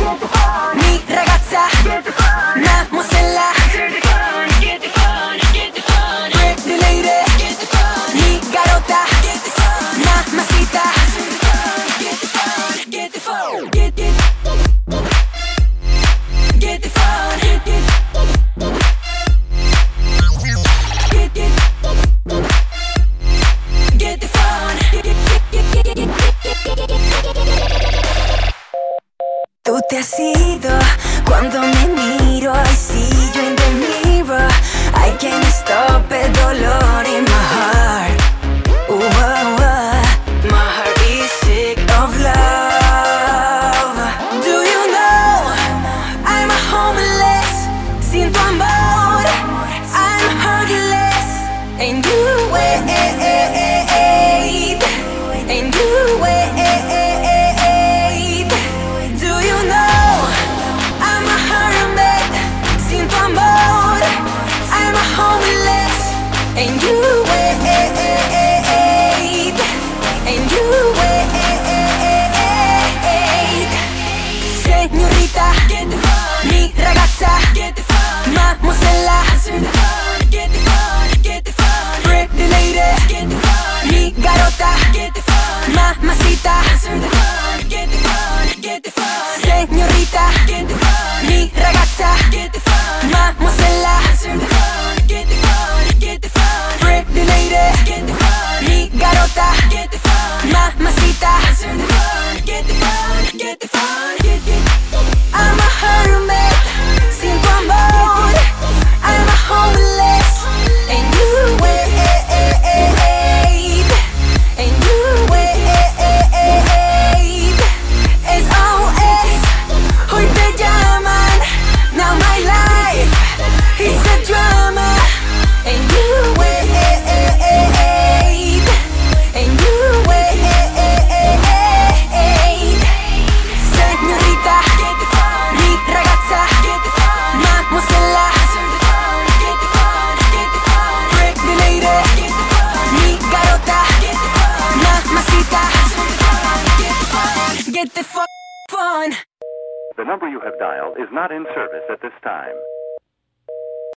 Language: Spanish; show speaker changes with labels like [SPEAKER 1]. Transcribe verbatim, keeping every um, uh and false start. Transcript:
[SPEAKER 1] Mi ragazza, mademoiselle, pretty lady, mi garota, mamacita. Get the phone, get get, get the phone, get get, get get, get the phone. Tú te has ido cuando me miro. I see you in the mirror. I can't stop el dolor in my heart. Ooh, oh, oh. My heart is sick of love. Do you know I'm a homeless? Sin tu amor I'm heartless. And you wait, and you wait. Do you know I'm a hermit? Sin tu amor I'm a homeless. And you wait, and you wait. Señorita, mi ragazza, mademoiselle, pretty lady, mi garota, mamacita. Señorita, mi ragazza, mademoiselle, pretty lady, mi garota, mamacita. I'm a hermit, sin tu amor I'm a homeless. And you wait, and you wait. S O S, hoy te llaman. Now my life is a drama. And you wait, and you wait. Señorita, mi ragazza, mademoiselle, pretty lady, mi garota, mamacita. Get the phone.
[SPEAKER 2] The number you have dialed is not in service at this time.